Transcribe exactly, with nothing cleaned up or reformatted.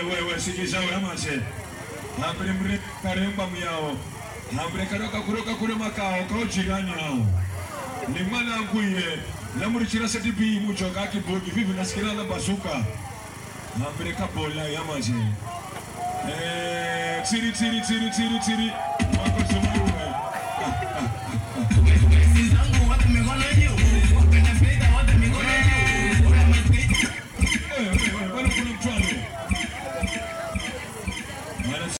wewe sikiza uramase. Hambre mre karemba myao. Hambre karoka kuroka kure makao kwa jirani hao. Ni mwana nguye. Lamuri chira seti bi mucho kaki bogi vivi nasikira na basuka. Hambre kabola yamaje. Eh tiri tiri tiri tiri tiri. Wako sumu. Sinangu watu mmeona hiyo.